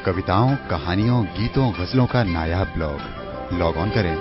कविताओं, कहानियों, गीतों, गजलों का नायाब ब्लॉग। लॉग ऑन करें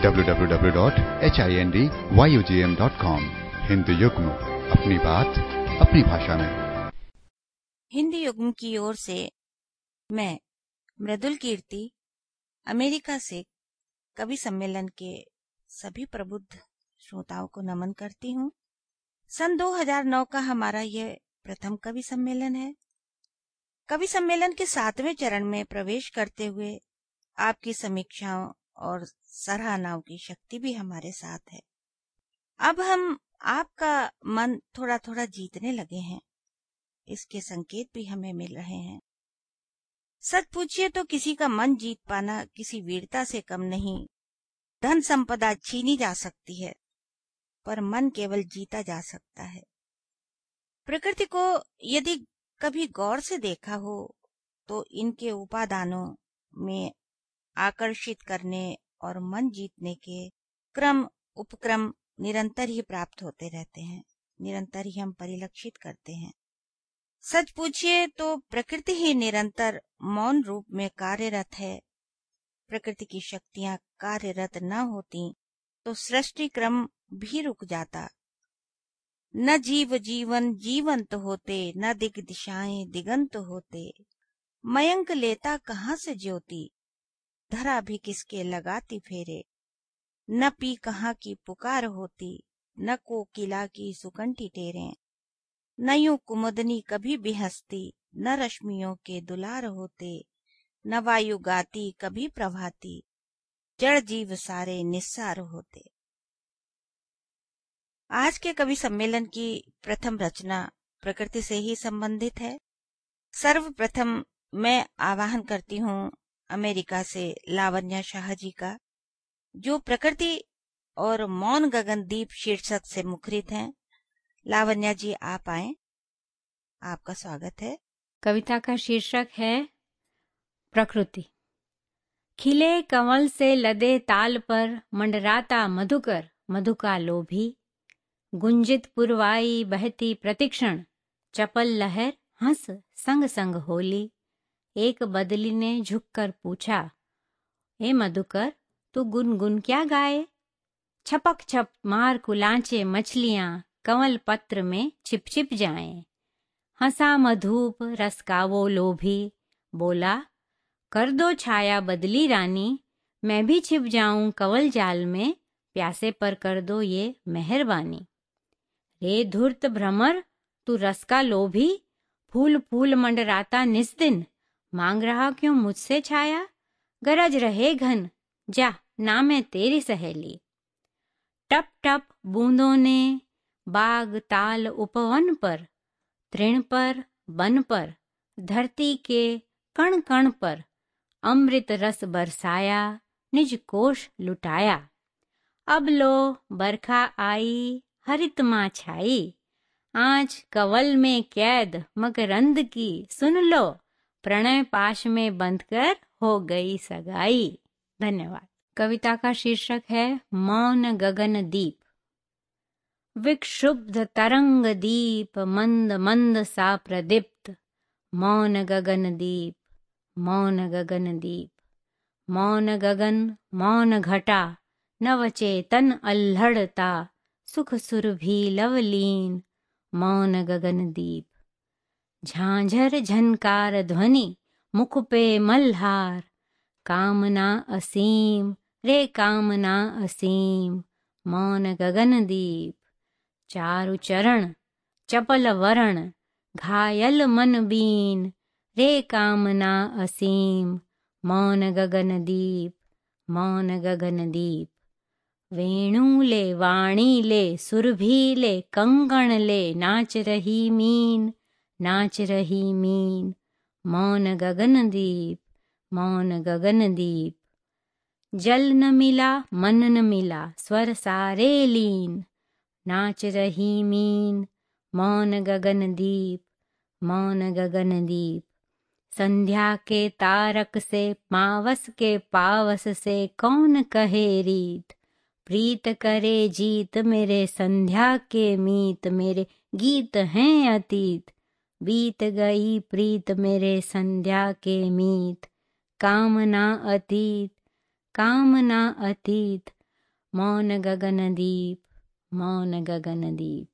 www.hindvyugm.com। हिंदी युग्म, अपनी बात अपनी भाषा में। हिंदी युग्म की ओर से मैं मृदुल कीर्ति अमेरिका से कवि सम्मेलन के सभी प्रबुद्ध श्रोताओं को नमन करती हूँ। सन 2009 का हमारा यह प्रथम कवि सम्मेलन है। कवि सम्मेलन के 7वें चरण में प्रवेश करते हुए आपकी समीक्षाओं और सराहनाओं की शक्ति भी हमारे साथ है। अब हम आपका मन थोड़ा थोड़ा जीतने लगे हैं, इसके संकेत भी हमें मिल रहे हैं। सच पूछिए तो किसी का मन जीत पाना किसी वीरता से कम नहीं। धन संपदा छीनी जा सकती है, पर मन केवल जीता जा सकता है। प्रकृति को यदि कभी गौर से देखा हो तो इनके उपादानों में आकर्षित करने और मन जीतने के क्रम उपक्रम निरंतर ही प्राप्त होते रहते हैं, निरंतर ही हम परिलक्षित करते हैं। सच पूछिए तो प्रकृति ही निरंतर मौन रूप में कार्यरत है। प्रकृति की शक्तियां कार्यरत न होती तो सृष्टि क्रम भी रुक जाता। न जीव जीवन जीवंत होते, न दिग दिशाएं दिगंत होते। मयंक लेता कहाँ से ज्योति, धरा भी किसके लगाती फेरे। न पी कहाँ की पुकार होती, न कोकिला की सुकंठी टेरे। न यूं कुमुदनी कभी भी हंसती, न रश्मियों के दुलार होते। न वायु गाती कभी प्रभाती, जड़ जीव सारे निस्सार होते। आज के कवि सम्मेलन की प्रथम रचना प्रकृति से ही संबंधित है। सर्वप्रथम मैं आवाहन करती हूँ अमेरिका से लावण्या शाह जी का, जो प्रकृति और मौन गगनदीप शीर्षक से मुखरित हैं। लावण्या जी आप आए, आपका स्वागत है। कविता का शीर्षक है प्रकृति। खिले कमल से लदे ताल पर मंडराता मधुकर, मधुका लोभी। गुंजित पुरवाई बहती प्रतिक्षण, चपल लहर हंस संग संग होली। एक बदली ने झुककर पूछा, ए मधुकर तू गुनगुन क्या गाए। छपक छप मार कुलांचे मछलियां कमल पत्र में छिप छिप जाएं। हंसा मधुप रस का वो लोभी, बोला कर दो छाया बदली रानी। मैं भी छिप जाऊं कंवल जाल में, प्यासे पर कर दो ये मेहरबानी। रे धूर्त भ्रमर तू रस का लोभी, फूल फूल मंडराता निस दिन। मांग रहा क्यों मुझसे छाया, गरज रहे घन जा ना मैं तेरी सहेली। टप टप बूंदों ने बाग ताल उपवन पर, तृण पर वन पर, धरती के कण कण पर अमृत रस बरसाया, निज कोश लुटाया। अब लो बरखा आई हरित माँ छाई, आँच कवल में कैद मकरंद की। सुन लो प्रणय पाश में बंधकर हो गई सगाई। धन्यवाद। कविता का शीर्षक है मौन गगन दीप। विक्षुब्ध तरंग दीप मंद मंद सा प्रदीप्त। मौन गगन दीप, मौन गगन दीप। मौन गगन मौन घटा, नवचेतन अल्हड़ता। सुख सुरभि लवलीन, मौन गगन दीप। झांझर झनकार ध्वनि मुख पे मल्हार। कामना असीम रे कामना असीम, मौन गगन दीप। चारु चरण चपल वरण, घायल मन बीन। रे कामना असीम, मौन गगन दीप, मौन गगन दीप। वेणु ले वाणी ले सुरभि ले कंगण ले, नाच रही मीन, नाच रही मीन। मौन गगन दीप, मौन गगन दीप। जल न मिला मन न मिला, स्वर सारे लीन। नाच रही मीन, मौन गगन दीप, मौन गगन दीप। संध्या के तारक से मावस के पावस से कौन कहे रीत। प्रीत करे जीत मेरे संध्या के मीत, मेरे गीत हैं अतीत। बीत गई प्रीत मेरे संध्या के मीत, कामना अतीत, कामना अतीत, मौन गगनदीप, मौन गगनदीप।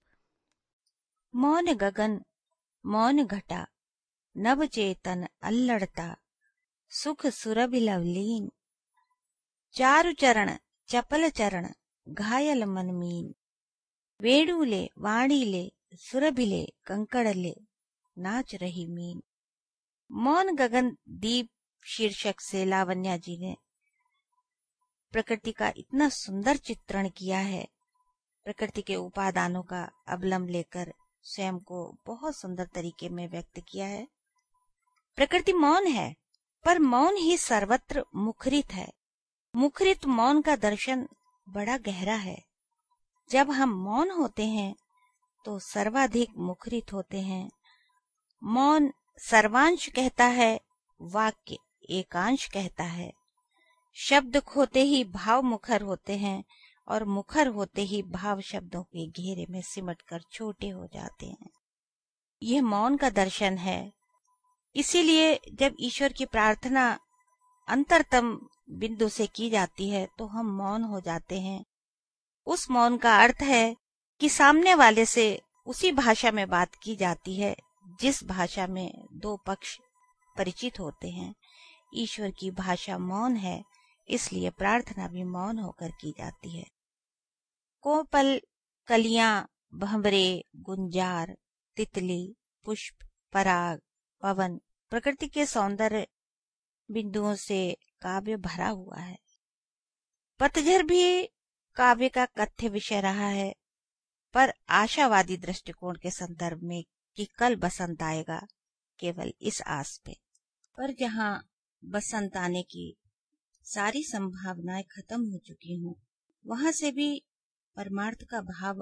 मौन गगन मौन घटा, नभ चेतन अल्लड़ता, सुख सुरभि लवलीन, चारु चरण चपल चरण घायल मनमीन, वेणुले वाणीले सुरभिले कंकड़ले नाच रही मीन। मौन गगन दीप शीर्षक से लावण्या जी ने प्रकृति का इतना सुंदर चित्रण किया है। प्रकृति के उपादानों का अवलंब लेकर स्वयं को बहुत सुंदर तरीके में व्यक्त किया है। प्रकृति मौन है, पर मौन ही सर्वत्र मुखरित है। मुखरित मौन का दर्शन बड़ा गहरा है। जब हम मौन होते हैं तो सर्वाधिक मुखरित होते हैं। मौन सर्वांश कहता है, वाक्य एकांश कहता है। शब्द खोते ही भाव मुखर होते हैं और मुखर होते ही भाव शब्दों के घेरे में सिमटकर छोटे हो जाते हैं। यह मौन का दर्शन है। इसीलिए जब ईश्वर की प्रार्थना अंतरतम बिंदु से की जाती है तो हम मौन हो जाते हैं। उस मौन का अर्थ है कि सामने वाले से उसी भाषा में बात की जाती है जिस भाषा में दो पक्ष परिचित होते हैं। ईश्वर की भाषा मौन है, इसलिए प्रार्थना भी मौन होकर की जाती है। कोपल, कलियां, भंवरे, गुंजार, तितली, पुष्प, पराग, पवन, प्रकृति के सौंदर्य बिंदुओं से काव्य भरा हुआ है। पतझड़ भी काव्य का कथ्य विषय रहा है, पर आशावादी दृष्टिकोण के संदर्भ में कि कल बसंत आएगा, केवल इस आस पे। पर जहाँ बसंत आने की सारी संभावनाएं खत्म हो चुकी हूँ, वहां से भी परमार्थ का भाव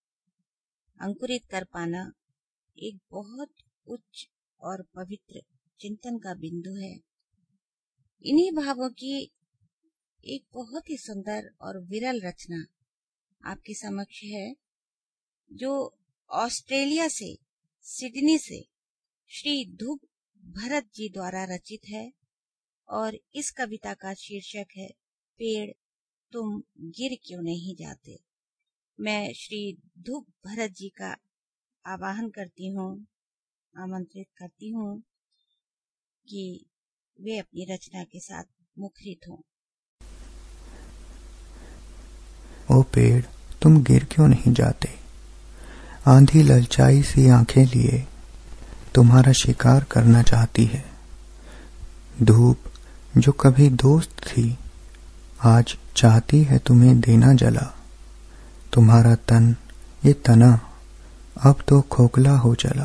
अंकुरित कर पाना एक बहुत उच्च और पवित्र चिंतन का बिंदु है। इन्हीं भावों की एक बहुत ही सुंदर और विरल रचना आपके समक्ष है, जो ऑस्ट्रेलिया से, सिडनी से श्री ध्रुव भरत जी द्वारा रचित है। और इस कविता का शीर्षक है, पेड़ तुम गिर क्यों नहीं जाते। मैं श्री ध्रुव भरत जी का आवाहन करती हूँ, आमंत्रित करती हूँ कि वे अपनी रचना के साथ मुखरित हों। ओ पेड़ तुम गिर क्यों नहीं जाते, आंधी ललचाई सी आंखें लिए तुम्हारा शिकार करना चाहती है। धूप जो कभी दोस्त थी आज चाहती है तुम्हें देना जला। तुम्हारा तन ये तना अब तो खोखला हो चला।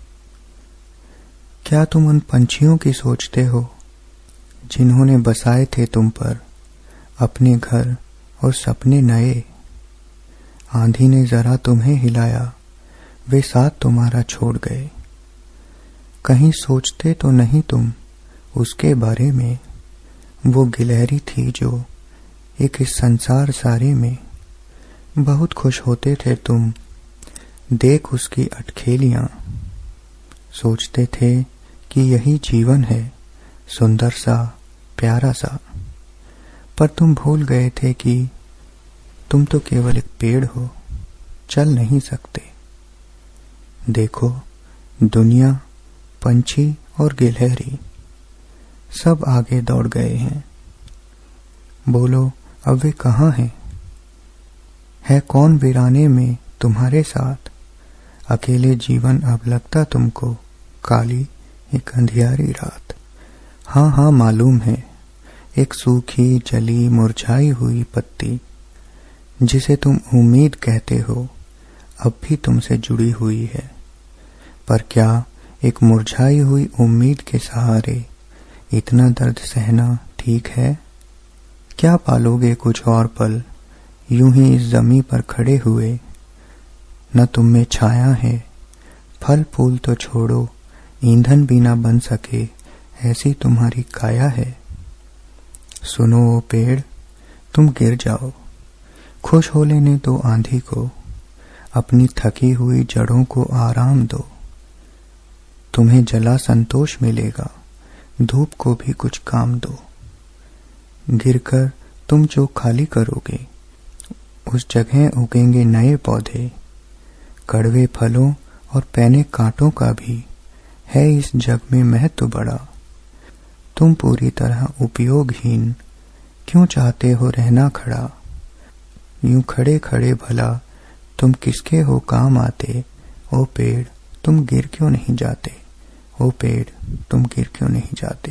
क्या तुम उन पंछियों की सोचते हो जिन्होंने बसाए थे तुम पर अपने घर और सपने नए। आंधी ने जरा तुम्हें हिलाया, वे साथ तुम्हारा छोड़ गए। कहीं सोचते तो नहीं तुम उसके बारे में, वो गिलहरी थी जो एक इस संसार सारे में। बहुत खुश होते थे तुम देख उसकी अटखेलियां। सोचते थे कि यही जीवन है, सुंदर सा प्यारा सा। पर तुम भूल गए थे कि तुम तो केवल एक पेड़ हो, चल नहीं सकते। देखो दुनिया, पंछी और गिलहरी सब आगे दौड़ गए हैं। बोलो अब वे कहाँ हैं? है कौन वीराने में तुम्हारे साथ? अकेले जीवन अब लगता तुमको काली एक अंधियारी रात। हाँ हाँ मालूम है, एक सूखी जली मुरझाई हुई पत्ती जिसे तुम उम्मीद कहते हो अब भी तुमसे जुड़ी हुई है। पर क्या एक मुरझाई हुई उम्मीद के सहारे इतना दर्द सहना ठीक है? क्या पालोगे कुछ और पल यूं ही इस जमी पर खड़े हुए? न तुम में छाया है, फल फूल तो छोड़ो, ईंधन भी न बन सके ऐसी तुम्हारी काया है। सुनो ओ पेड़ तुम गिर जाओ, खुश हो लेने दो आंधी को, अपनी थकी हुई जड़ों को आराम दो। तुम्हें जला संतोष मिलेगा, धूप को भी कुछ काम दो। गिरकर तुम जो खाली करोगे, उस जगह उगेंगे नए पौधे। कड़वे फलों और पैने कांटों का भी है इस जग में महत्व बड़ा। तुम पूरी तरह उपयोगहीन क्यों चाहते हो रहना खड़ा? यूं खड़े खड़े भला तुम किसके हो काम आते? ओ पेड़ तुम गिर क्यों नहीं जाते? ओ पेड़ तुम गिर क्यों नहीं जाते?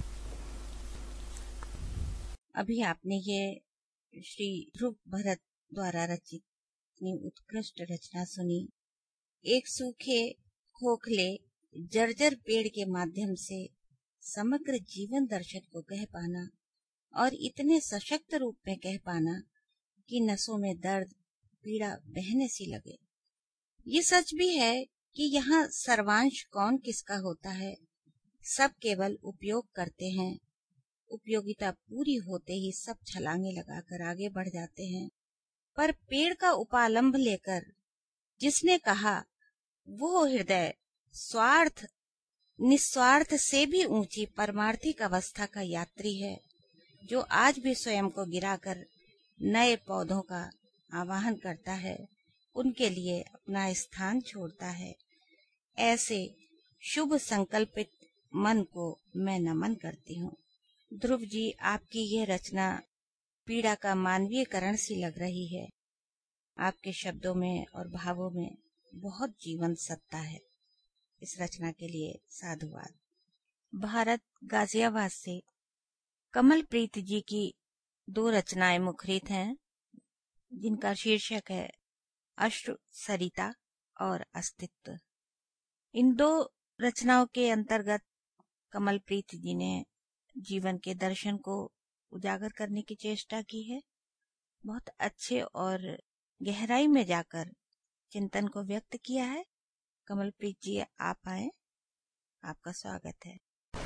अभी आपने ये श्री ध्रुव भरत द्वारा रचित अपनी उत्कृष्ट रचना सुनी। एक सूखे खोखले जर्जर पेड़ के माध्यम से समग्र जीवन दर्शन को कह पाना और इतने सशक्त रूप में कह पाना कि नसों में दर्द पीड़ा बहने सी लगे। ये सच भी है कि यहाँ सर्वांश कौन किसका होता है। सब केवल उपयोग करते हैं। उपयोगिता पूरी होते ही सब छलांगे लगाकर आगे बढ़ जाते हैं। पर पेड़ का उपालंब लेकर जिसने कहा, वो हृदय स्वार्थ निस्वार्थ से भी ऊंची परमार्थिक अवस्था का यात्री है, जो आज भी स्वयं को गिराकर नए पौधों का आवाहन करता है, उनके लिए अपना स्थान छोड़ता है। ऐसे शुभ संकल्पित मन को मैं नमन करती हूँ। ध्रुव जी, आपकी ये रचना पीड़ा का मानवीयकरण सी लग रही है। आपके शब्दों में और भावों में बहुत जीवन सत्ता है। इस रचना के लिए साधुवाद। भारत गाजियाबाद से कमलप्रीत जी की 2 रचनाएं मुखरित हैं, जिनका शीर्षक है अश्रु सरिता और अस्तित्व। इन 2 रचनाओं के अंतर्गत कमलप्रीत जी ने जीवन के दर्शन को उजागर करने की चेष्टा की है। बहुत अच्छे और गहराई में जाकर चिंतन को व्यक्त किया है। कमलप्रीत जी, आप आए, आपका स्वागत है।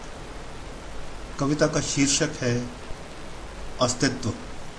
कविता का शीर्षक है अस्तित्व।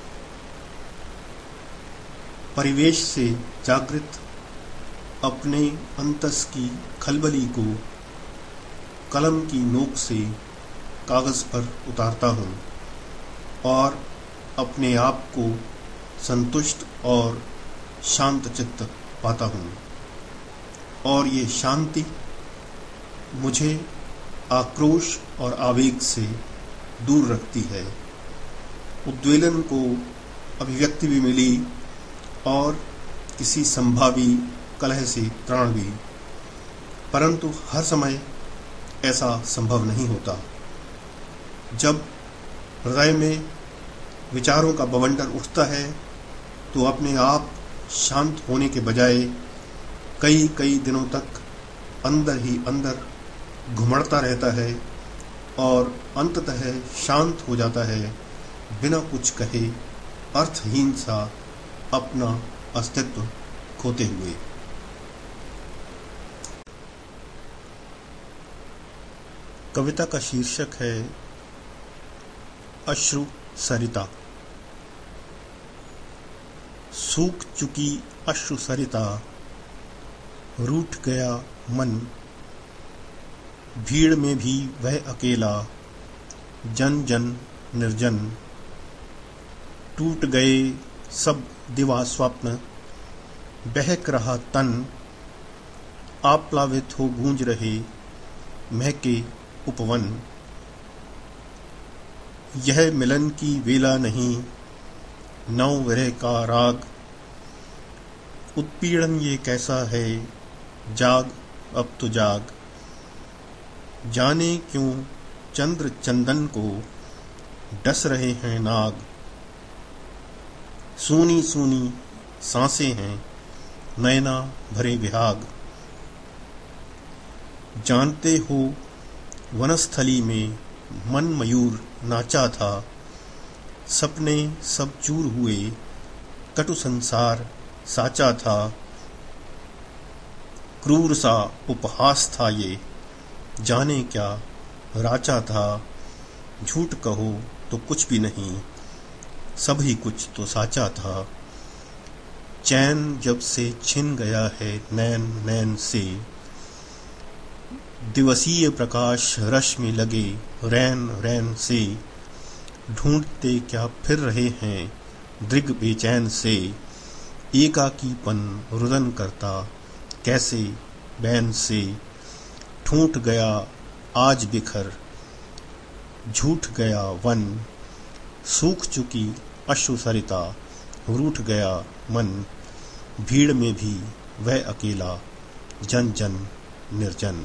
परिवेश से जागृत अपने अंतस की खलबली को कलम की नोक से कागज पर उतारता हूँ और अपने आप को संतुष्ट और शांत चित्त पाता हूँ। और ये शांति मुझे आक्रोश और आवेग से दूर रखती है। उद्वेलन को अभिव्यक्ति भी मिली और किसी संभावी कलह से त्राण भी, परंतु हर समय ऐसा संभव नहीं होता। जब हृदय में विचारों का बवंडर उठता है तो अपने आप शांत होने के बजाय कई कई दिनों तक अंदर ही अंदर घुमड़ता रहता है और अंततः शांत हो जाता है, बिना कुछ कहे अर्थहीन सा अपना अस्तित्व खोते हुए। कविता का शीर्षक है अश्रु सरिता। सूख चुकी अश्रु सरिता, रूठ गया मन, भीड़ में भी वह अकेला, जन जन निर्जन। टूट गए सब दिवा स्वप्न, बहक रहा तन, आप्लावित हो गूंज रहे महके उपवन। यह मिलन की वेला नहीं, नौ विरह का राग, उत्पीड़न ये कैसा है, जाग अब तो जाग। जाने क्यों चंद्र चंदन को डस रहे हैं नाग, सूनी सूनी सांसें हैं नैना भरे विहाग। जानते हो वनस्थली में मन मयूर नाचा था, सपने सब चूर हुए, कटु संसार साचा था। क्रूर सा उपहास था ये, जाने क्या राचा था। झूठ कहो तो कुछ भी नहीं, सभी कुछ तो साचा था। चैन जब से छिन गया है नैन नैन से, दिवसीय प्रकाश रश में लगे रैन रैन से, ढूंढते क्या फिर रहे हैं दृग बेचैन से। एकाकीपन रुदन करता कैसे बैन से, ठूंठ गया आज बिखर झूठ गया वन। सूख चुकी अश्रु सरिता रूठ गया मन, भीड़ में भी वह अकेला जन जन निर्जन।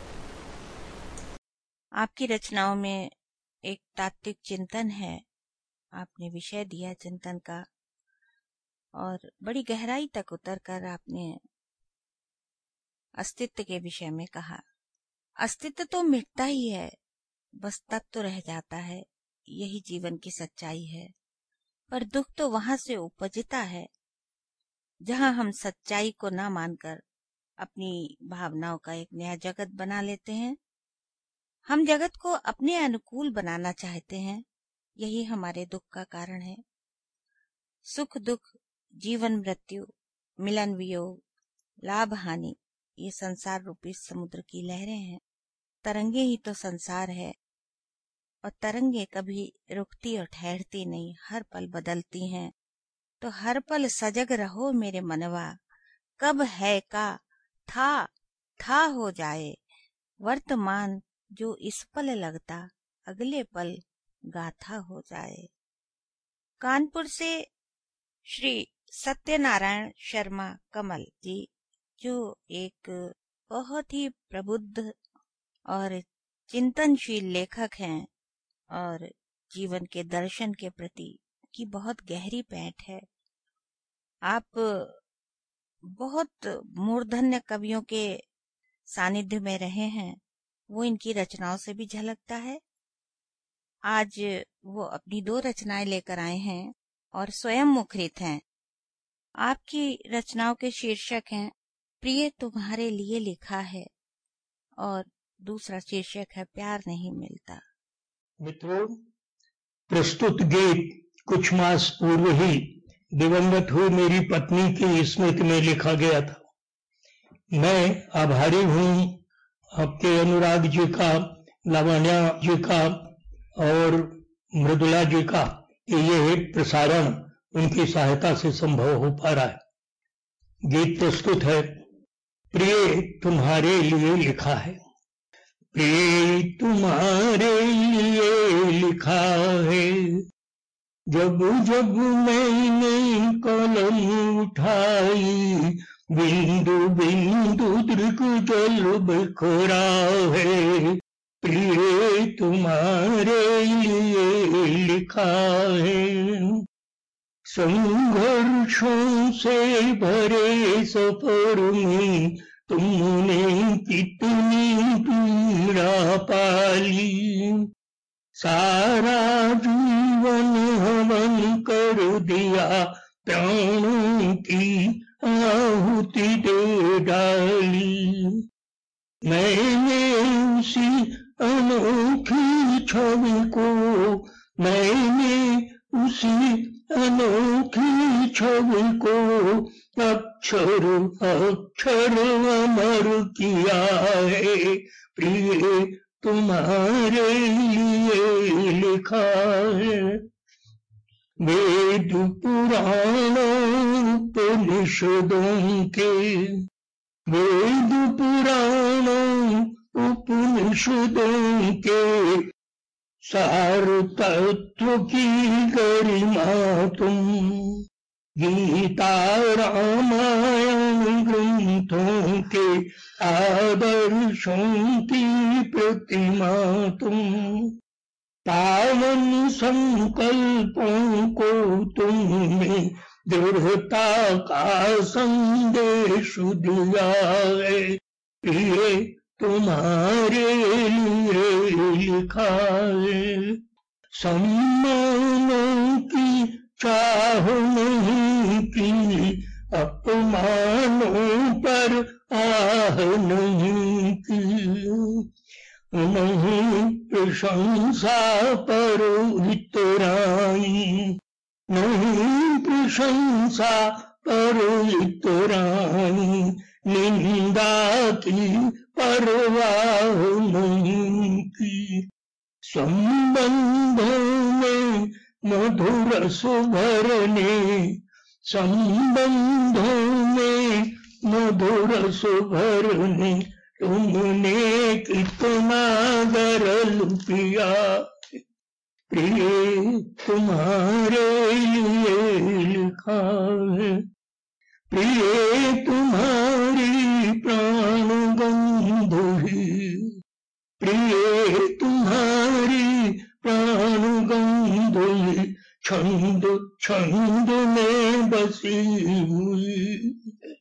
आपकी रचनाओं में एक तात्विक चिंतन है। आपने विषय दिया चिंतन का और बड़ी गहराई तक उतरकर आपने अस्तित्व के विषय में कहा। अस्तित्व तो मिटता ही है, बस तत्व रह जाता है, यही जीवन की सच्चाई है। पर दुख तो वहां से उपजता है जहां हम सच्चाई को ना मानकर अपनी भावनाओं का एक नया जगत बना लेते हैं। हम जगत को अपने अनुकूल बनाना चाहते हैं, यही हमारे दुख का कारण है। सुख दुख, जीवन मृत्यु, मिलन वियोग, लाभ हानि, ये संसार रूपी समुद्र की लहरें हैं। तरंगे ही तो संसार है और तरंगे कभी रुकती और ठहरती नहीं, हर पल बदलती हैं। तो हर पल सजग रहो मेरे मनवा, कब है का था हो जाए। वर्तमान जो इस पल लगता, अगले पल गाथा हो जाए। कानपुर से श्री सत्यनारायण शर्मा कमल जी, जो एक बहुत ही प्रबुद्ध और चिंतनशील लेखक हैं और जीवन के दर्शन के प्रति की बहुत गहरी पैठ है। आप बहुत मूर्धन्य कवियों के सानिध्य में रहे हैं, वो इनकी रचनाओं से भी झलकता है। आज वो अपनी 2 रचनाएं लेकर आए हैं और स्वयं मुखरित हैं। आपकी रचनाओं के शीर्षक हैं प्रिय तुम्हारे लिए लिखा है और दूसरा शीर्षक है प्यार नहीं मिलता। मित्रों, प्रस्तुत गीत कुछ मास पूर्व ही दिवंगत हुई मेरी पत्नी की स्मृति में लिखा गया था। मैं आभारी हूँ आपके अनुराग जी का, लावण्या जी का और मृदुला जी का, ये प्रसारण उनकी सहायता से संभव हो पा रहा है। गीत प्रस्तुत है, प्रिय तुम्हारे लिए लिखा है। प्रिय तुम्हारे लिए लिखा है, जब जब मैंने कलम उठाई, बिंदु बिंदु दृक जल बिखरा है। प्रिय तुम्हारे लिए लिखा है। संघर्षों से भरे सफर में तुमने कितनी पीड़ा पाली, सारा जीवन हवन कर दिया, प्राणों की आहुति दे डाली। मैंने उसी अनोखी छवि को, मैंने उसी अनोखी छवि को अक्षर अक्षर अमर किया है। प्रिय तुम्हारे लिए लिखा है। वेद पुराणों उपनिषदों के, वेद पुराणों उपनिषदों के सार तत्व की गरिमा तुम, गीता रामायण ग्रंथों के आदर्शों की प्रतिमा तुम, पावन संकल्पों को तुमने दृढ़ता का संदेश दिया है। प्रिय तुम्हारे लिए लिखा है। सम्मानों की चाह नहीं की, अपमानों पर आह नहीं की, नहीं प्रशंसा पर इतराई, नहीं प्रशंसा पर इतराई, निंदा की परवाह नहीं की। संबंधों में मधुर सुभरने, संबंधों में मधुर सुभरने, तुमने कितना गरल पिया। प्रिय तुम्हारे लिए लिखा है, प्रिय तुम्हारी प्राण गंध ही, प्रिय तुम्हारी प्राण गंध ही छंद छंद में बसी हुई।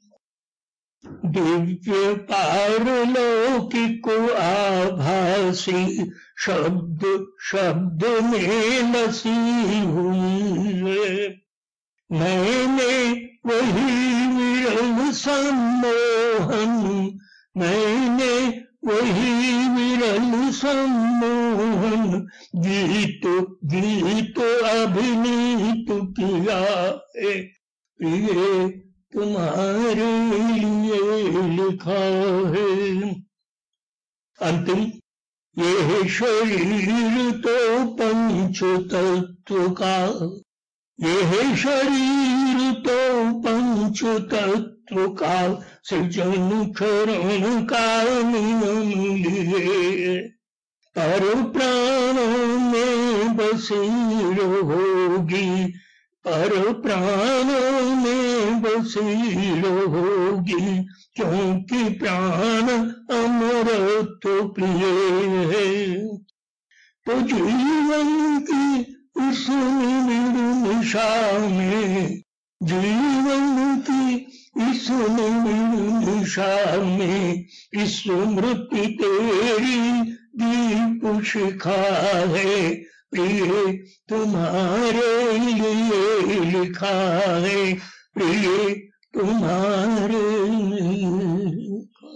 दिव्य पारलौकिक आभासी शब्द शब्द में बसी हुई है। मैंने वही विरल सम्मोहन, मैंने वही विरल सम्मोहन गीत गीत अभिनीत किया है। प्रिय तुम्हारे लिए लिखा है। अंतिम, यह शरीर तो पंच तत्व का, यह शरीर तो पंच तत्व का सृजन क्षरण का नियम लिए। पर प्राणों में बसी रहोगी, पर प्राणों में बसी रहोगी, क्योंकि प्राण अमृत प्रिय है। तो जीवन की इस निशा में, जीवन की इस निशा में स्मृति तेरी दीप शिखा है। प्रिय तुम्हारे लिए लिखा है, प्रिय तुम्हारे लिए।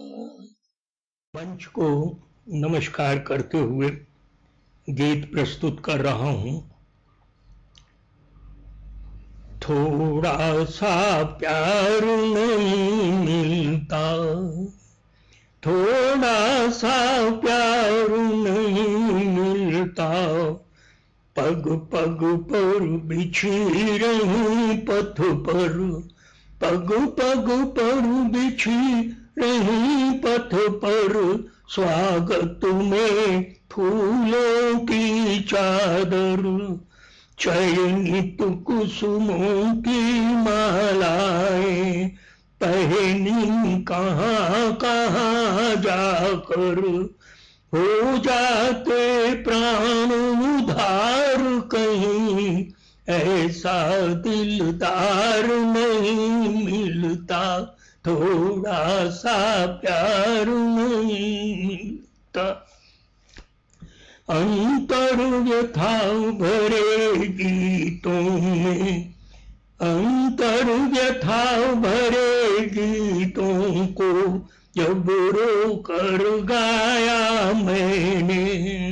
मंच को नमस्कार करते हुए गीत प्रस्तुत कर रहा हूं। थोड़ा सा प्यार नहीं मिलता, थोड़ा सा प्यार नहीं मिलता, पग पग पर बिछी रही पथ पर, पग पग पर बिछी रही पथ पर, स्वागत में फूलों की चादर, चयनित कुसुमों की मालाएं पहनी कहाँ कहाँ जाकर, हो जाते प्राण उधार कहीं, ऐसा दिलदार नहीं मिलता, थोड़ा सा प्यार नहीं मिलता। अंतर व्यथा भरे गीतों में, अंतर व्यथा भरे गीतों को जब रो कर गाया मैंने,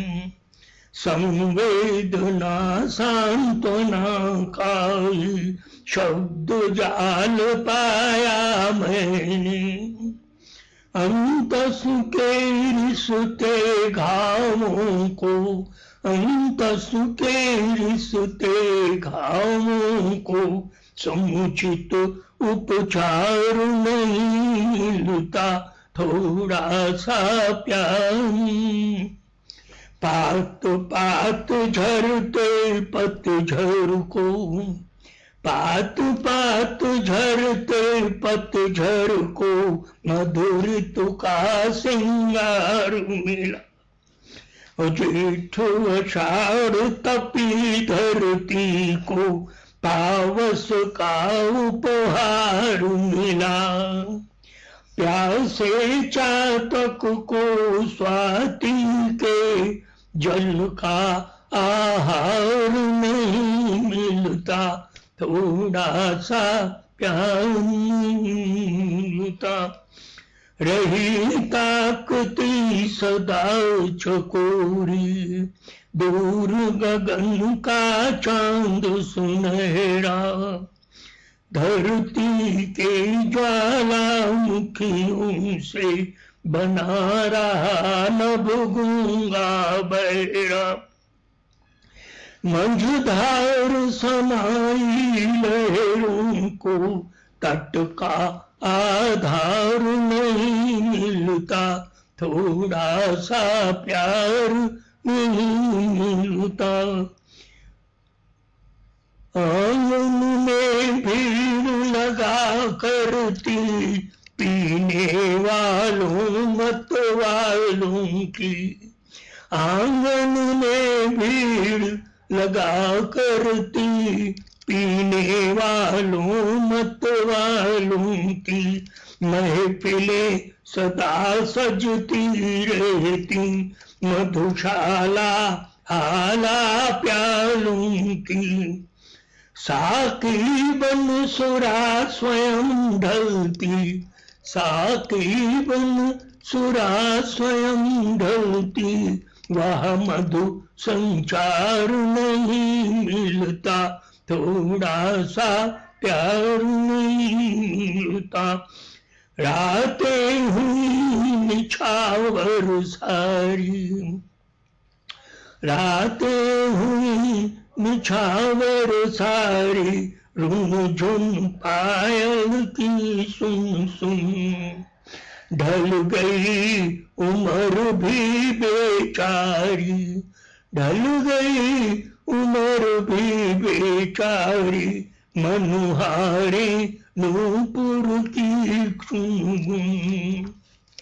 संवेदना सांत्वना का शब्द जाल पाया मैंने। अंतस के रिश्ते घावों को, अंतस के रिश्ते घावों को समुचित उपचार नहीं मिलता, थोड़ा सा प्यार। पात पात झरते पतझर को, पात पात झरते पतझर को मधुर का सिंगार मिला। जेठ आषाढ़ तपी धरती को पावस का उपहार मिला। प्यासे चातक को स्वाति के जल का आहार नहीं मिलता, थोड़ा सा प्यार मिलता। रही ताकती सदा चकोरी, दूर गगन का चांद सुनहरा, धरती के ज्वालामुखियों से बना रहा नभ गूंगा बहरा। मंझधार समाई लहरों को तट का आधार नहीं मिलता, थोड़ा सा प्यार नहीं मिलता। आंगन में भीड़ लगा करती पीने वालों मत वालों की। आंगन में भीड़ लगा करती पीने वालों मत वालों की। महफिलें सदा सजती रहती मधुशाला हाला प्यालों की। साकी बन सुरा स्वयं ढलती, साकी बन सुरा स्वयं ढलती। वह मधु संचार नहीं मिलता, थोड़ा सा प्यार नहीं मिलता। रातें हुई निछावर सारी, रातें हुई निछावर सारी। रुनझुन पायल की सुन सुन, ढल गई उम्र भी बेचारी, ढल गई उम्र भी बेचारी। मनुहारे नूपुर की गुनगुन,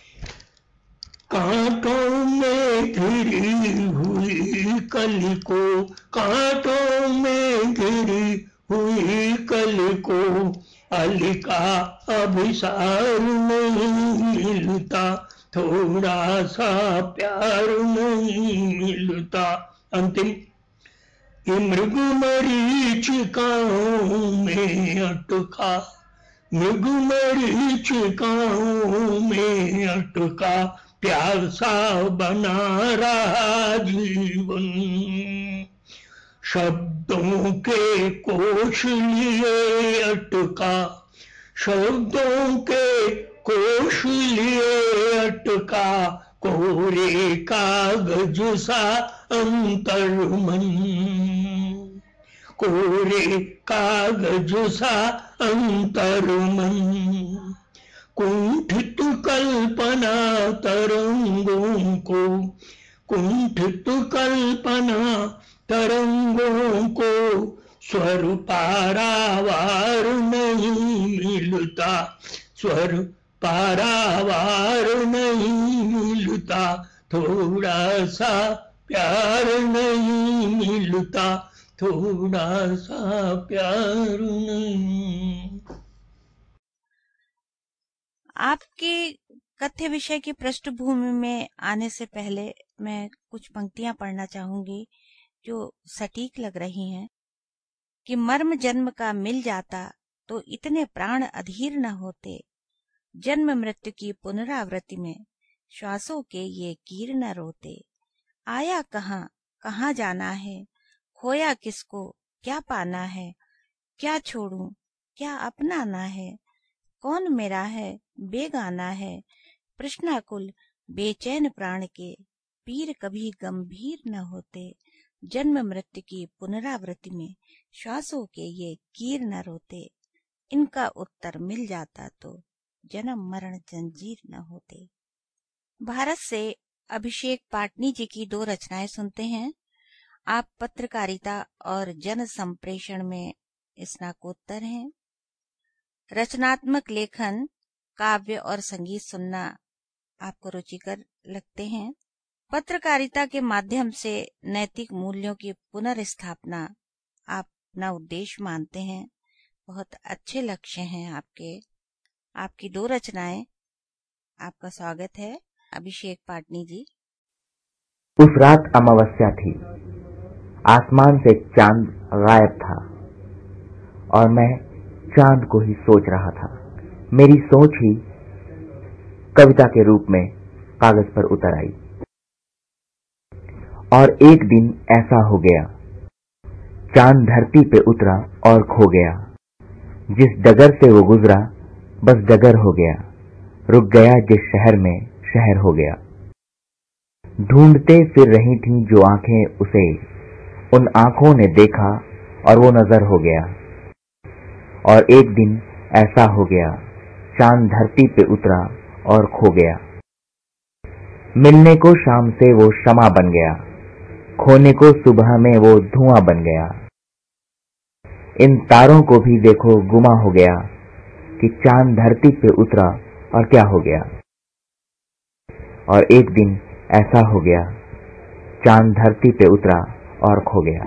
कांटों में घिरी हुई कली को, कांटों में घिरी हुई कली को। अली का अभिसार नहीं मिलता, थोड़ा सा प्यार नहीं मिलता। अंतिम, ये मृग मरीचिकाओं में अटका, मृग मरीचिकाओं में अटका। प्यासा बना रहा जीवन, शब्दों के कोश लिए अटका, शब्दों के कोश लिए अटका। कोरे कागज सा अंतर्मन, कोरे कागज सा अंतर्मन। कुंठित कल्पना तरंगों को, कुंठित कल्पना तरंगों को। स्वर पारावार नहीं मिलता, स्वर पारावार नहीं मिलता। थोड़ा सा प्यार नहीं मिलता, थोड़ा सा प्यार नहीं। आपके कथ्य विषय की पृष्ठभूमि में आने से पहले मैं कुछ पंक्तियां पढ़ना चाहूंगी जो सटीक लग रही हैं कि मर्म जन्म का मिल जाता तो इतने प्राण अधीर न होते। जन्म मृत्यु की पुनरावृत्ति में श्वासों के ये कीर न रोते। आया कहाँ जाना है, खोया किसको क्या पाना है। क्या छोड़ूं क्या अपनाना है, कौन मेरा है बेगाना है। प्रश्नाकुल बेचैन प्राण के पीर कभी गंभीर न होते। जन्म मृत्यु की पुनरावृत्ति में श्वासों के ये कीर न रोते। इनका उत्तर मिल जाता तो जन्म मरण जंजीर न होते। भारत से अभिषेक पाटनी जी की 2 रचनाएं सुनते हैं। आप पत्रकारिता और जन संप्रेषण में स्नातकोत्तर हैं। रचनात्मक लेखन, काव्य और संगीत सुनना आपको रुचिकर लगते हैं। पत्रकारिता के माध्यम से नैतिक मूल्यों की पुनर्स्थापना आप अपना उद्देश्य मानते हैं। बहुत अच्छे लक्ष्य हैं आपके। आपकी 2 रचनाएं, आपका स्वागत है अभिषेक पाटनी जी। उस रात अमावस्या थी, आसमान से चांद गायब था और मैं चांद को ही सोच रहा था। मेरी सोच ही कविता के रूप में कागज पर उतर आई। और एक दिन ऐसा हो गया, चांद धरती पे उतरा और खो गया। जिस डगर से वो गुजरा बस डगर हो गया। रुक गया जिस शहर में शहर हो गया। ढूंढते फिर रही थीं जो आंखें उसे, उन आंखों ने देखा और वो नजर हो गया। और एक दिन ऐसा हो गया, चांद धरती पे उतरा और खो गया। मिलने को शाम से वो शमा बन गया, खोने को सुबह में वो धुआं बन गया। इन तारों को भी देखो गुमा हो गया कि चांद धरती पे उतरा और क्या हो गया। और एक दिन ऐसा हो गया, चांद धरती पे उतरा और खो गया।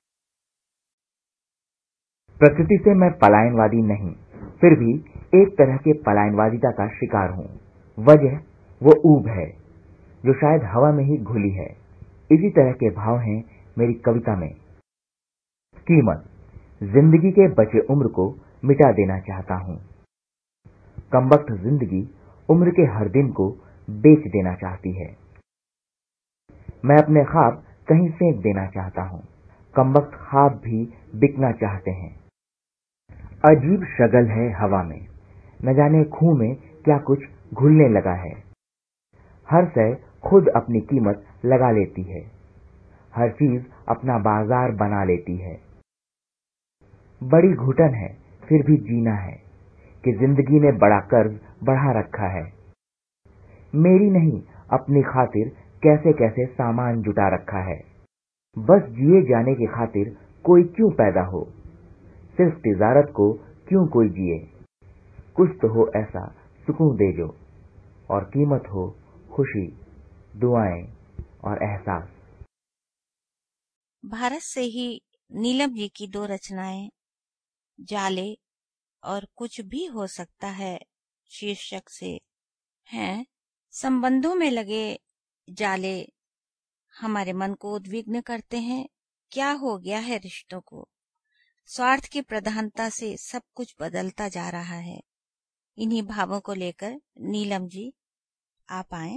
प्रकृति से मैं पलायनवादी नहीं, फिर भी एक तरह के पलायनवादिता का शिकार हूं। वजह वो ऊब है जो शायद हवा में ही घुली है। इसी तरह के भाव हैं मेरी कविता में। कीमत, जिंदगी के बचे उम्र को मिटा देना चाहता हूं। कमबख्त जिंदगी उम्र के हर दिन को बेच देना चाहती है। मैं अपने ख्वाब कहीं फेंक देना चाहता हूं। कमबख्त ख्वाब भी बिकना चाहते हैं। अजीब शगल है हवा में, न जाने खूह में क्या कुछ घुलने लगा है। हर शय खुद अपनी कीमत लगा लेती है, हर चीज अपना बाजार बना लेती है। बड़ी घुटन है फिर भी जीना है कि जिंदगी ने बड़ा कर्ज बढ़ा रखा है। मेरी नहीं अपनी खातिर कैसे कैसे सामान जुटा रखा है। बस जिए जाने की खातिर कोई क्यों पैदा हो, सिर्फ तिजारत को क्यों कोई जिए। कुछ तो हो ऐसा सुकून दे जो, और कीमत हो खुशी, दुआएं और एहसास। भारत से ही नीलम जी की दो रचनाएं जाले और कुछ भी हो सकता है शीर्षक से हैं। संबंधों में लगे जाले हमारे मन को उद्विग्न करते हैं। क्या हो गया है रिश्तों को? स्वार्थ की प्रधानता से सब कुछ बदलता जा रहा है। इन्हीं भावों को लेकर नीलम जी आप आए।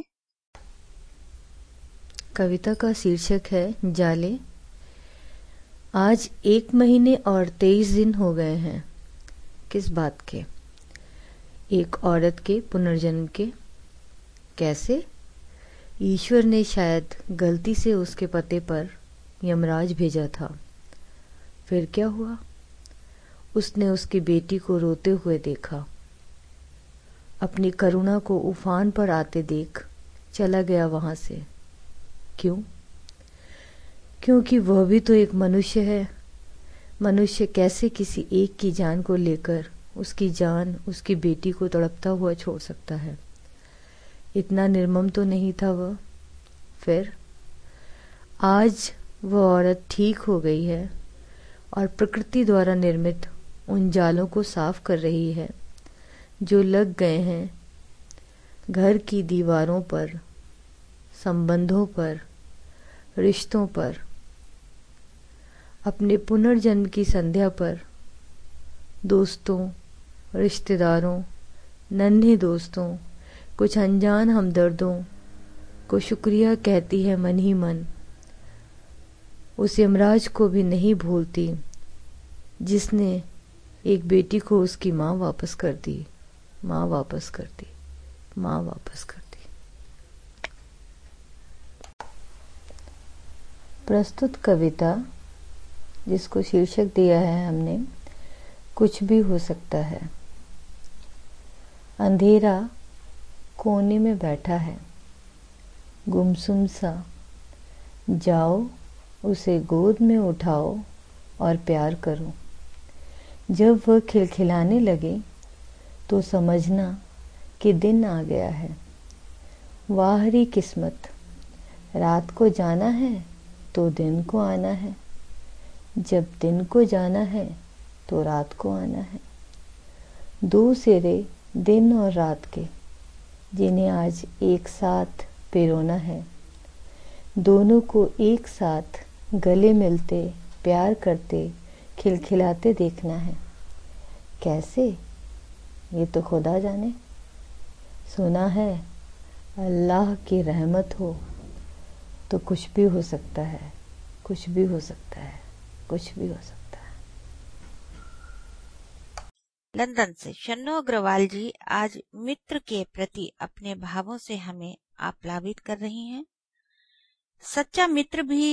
कविता का शीर्षक है जाले। आज 1 महीने और 23 दिन हो गए हैं। किस बात के? एक औरत के पुनर्जन्म के। कैसे? ईश्वर ने शायद गलती से उसके पते पर यमराज भेजा था। फिर क्या हुआ? उसने उसकी बेटी को रोते हुए देखा। अपनी करुणा को उफान पर आते देख चला गया वहां से। क्यों? क्योंकि वह भी तो एक मनुष्य है। मनुष्य कैसे किसी एक की जान को लेकर उसकी जान उसकी बेटी को तड़पता हुआ छोड़ सकता है? इतना निर्मम तो नहीं था वह। फिर आज वह औरत ठीक हो गई है और प्रकृति द्वारा निर्मित उन जालों को साफ कर रही है जो लग गए हैं घर की दीवारों पर, संबंधों पर, रिश्तों पर। अपने पुनर्जन्म की संध्या पर दोस्तों, रिश्तेदारों, नन्हे दोस्तों, कुछ अनजान हमदर्दों को शुक्रिया कहती है मन ही मन। उस यमराज को भी नहीं भूलती जिसने एक बेटी को उसकी माँ वापस कर दी, माँ वापस कर दी, माँ वापस कर दी। प्रस्तुत कविता जिसको शीर्षक दिया है हमने कुछ भी हो सकता है। अंधेरा कोने में बैठा है, गुमसुम सा। जाओ उसे गोद में उठाओ और प्यार करो। जब वह खिलखिलाने लगे तो समझना कि दिन आ गया है। वाहरी किस्मत, रात को जाना है तो दिन को आना है। जब दिन को जाना है तो रात को आना है। 2 सिरे दिन और रात के, जिन्हें आज एक साथ पिरोना है। दोनों को एक साथ गले मिलते, प्यार करते, खिलखिलाते देखना है। कैसे? ये तो खुदा जाने। सुना है अल्लाह की रहमत हो तो कुछ भी हो सकता है, कुछ भी हो सकता है, कुछ भी हो सकता है। लंदन से शन्नो अग्रवाल जी आज मित्र के प्रति अपने भावों से हमें आप्लावित कर रही हैं। सच्चा मित्र भी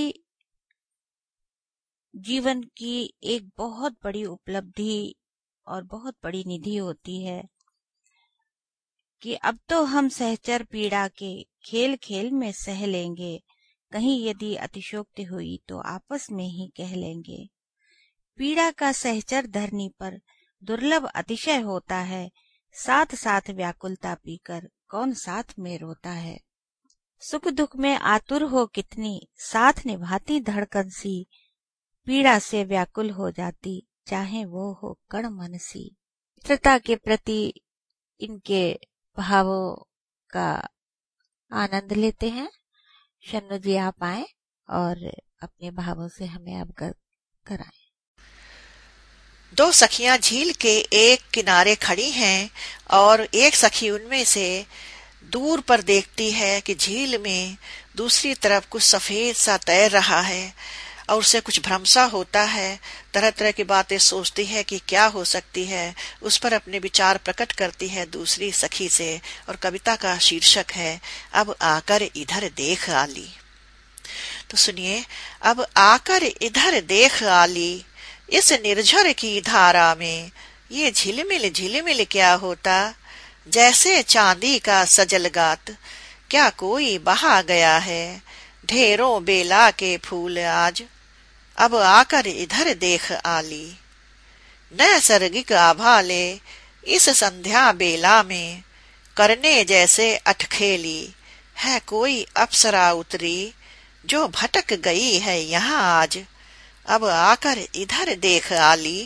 जीवन की एक बहुत बड़ी उपलब्धि और बहुत बड़ी निधि होती है कि अब तो हम सहचर पीड़ा के खेल खेल में सह लेंगे, कहीं यदि अतिशोक्ति हुई तो आपस में ही कह लेंगे। पीड़ा का सहचर धरनी पर दुर्लभ अतिशय होता है, साथ साथ व्याकुलता पीकर कौन साथ में रोता है। सुख दुख में आतुर हो कितनी, साथ निभाती धड़कन सी, पीड़ा से व्याकुल हो जाती चाहे वो हो कण मन सी। मित्रता के प्रति इनके भावों का आनंद लेते हैं। शन्नु जी आप आए और अपने भावों से हमें अवगत कराएं। दो सखियां झील के एक किनारे खड़ी हैं और एक सखी उनमें से दूर पर देखती है कि झील में दूसरी तरफ कुछ सफेद सा तैर रहा है और उसे कुछ भ्रम सा होता है। तरह तरह की बातें सोचती है कि क्या हो सकती है। उस पर अपने विचार प्रकट करती है दूसरी सखी से और कविता का शीर्षक है अब आकर इधर देख आली। तो सुनिए, अब आकर इधर देख आली, इस निर्झर की धारा में ये झिलमिल क्या होता, जैसे चांदी का सजल गात क्या कोई बहा गया है, ढेरों बेला के फूल आज अब आकर इधर देख आली। नैसर्गिक आभा ले इस संध्या बेला में, करने जैसे अटखेली है कोई अप्सरा उतरी, जो भटक गई है यहाँ आज अब आकर इधर देख आली।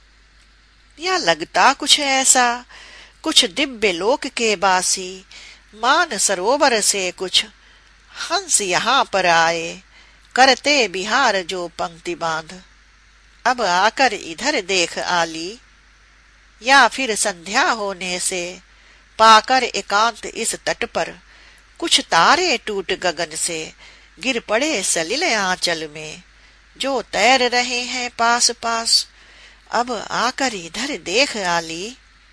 या लगता कुछ ऐसा, कुछ दिव्य लोक के बासी, मान सरोवर से कुछ हंस यहाँ पर आए, करते बिहार जो पंक्ति बांध अब आकर इधर देख आली। या फिर संध्या होने से पाकर एकांत इस तट पर, कुछ तारे टूट गगन से गिर पड़े सलिल आंचल में, जो तैर रहे हैं पास पास अब आकर इधर देख आली।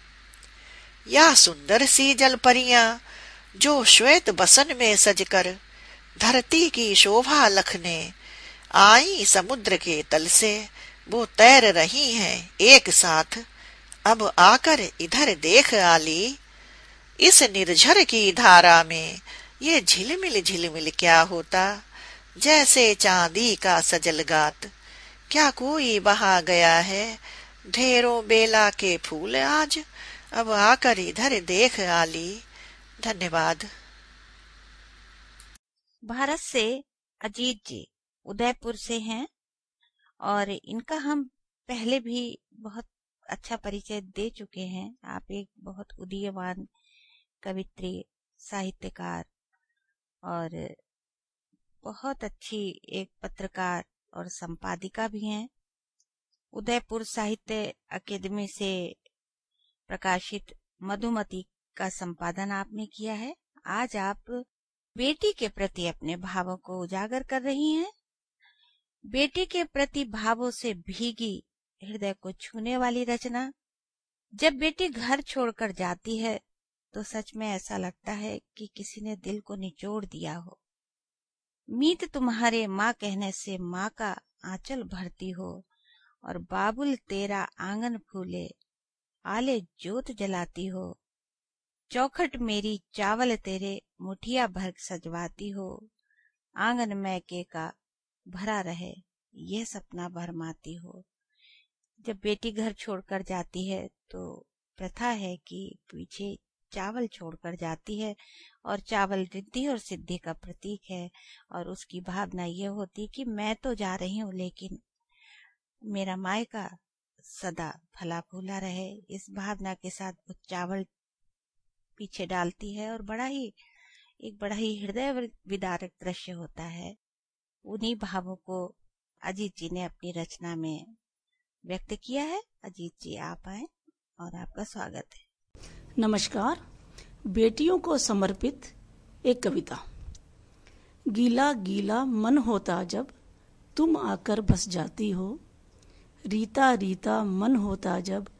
या सुंदर सी जल परियां जो श्वेत बसन में सजकर धरती की शोभा लखने आई समुद्र के तल से, वो तैर रही हैं एक साथ अब आकर इधर देख आली। इस निर्झर की धारा में ये झिलमिल क्या होता, जैसे चांदी का सजल गात क्या कोई बहा गया है, ढेरों बेला के फूल आज अब आकर इधर देख आली। धन्यवाद। भारत से अजीत जी उदयपुर से हैं और इनका हम पहले भी बहुत अच्छा परिचय दे चुके हैं। आप एक बहुत उदीयमान कवित्री, साहित्यकार और बहुत अच्छी एक पत्रकार और संपादिका भी हैं। उदयपुर साहित्य अकेदमी से प्रकाशित मधुमती का संपादन आपने किया है। आज आप बेटी के प्रति अपने भावों को उजागर कर रही हैं। बेटी के प्रति भावों से भीगी, हृदय को छूने वाली रचना। जब बेटी घर छोड़कर जाती है तो सच में ऐसा लगता है कि किसी ने दिल को निचोड़ दिया हो। मीत तुम्हारे माँ कहने से माँ का आंचल भरती हो, और बाबुल तेरा आंगन फूले आले जोत जलाती हो। चौखट मेरी चावल तेरे मुठिया भर सजवाती हो। आंगन मैके का भरा रहे यह सपना भरमाती हो। जब बेटी घर छोड़कर जाती है तो प्रथा है कि पीछे चावल छोड़कर जाती है, और चावल रिद्धि और सिद्धि का प्रतीक है। और उसकी भावना ये होती कि मैं तो जा रही हूँ लेकिन मेरा मायका सदा फला फूला रहे। इस भावना के साथ वो चावल पीछे डालती है और एक बड़ा ही हृदय विदारक दृश्य होता है। उन्हीं भावों को अजीत जी ने अपनी रचना में व्यक्त किया है। अजीत जी आप आए और आपका स्वागत है। नमस्कार। बेटियों को समर्पित एक कविता। गीला गीला मन होता जब तुम आकर बस जाती हो, रीता रीता मन होता जब